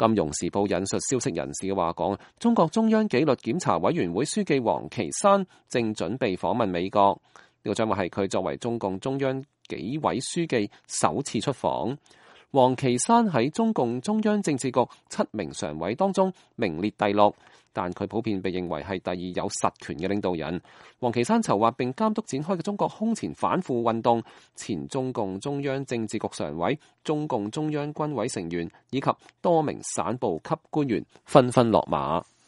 金融時報引述消息人士嘅話講，中國中央紀律檢查委員會書記王岐山正準備訪問美國，呢個將會係佢作為中共中央紀委書記首次出訪。王岐山喺中共中央政治局7名常委當中名列第6，但佢普遍被認為係第2有實權嘅領導人。王岐山籌劃並監督展開嘅中國空前反腐運動，前中共中央政治局常委、中共中央軍委成員以及多名省部級官員紛紛落馬。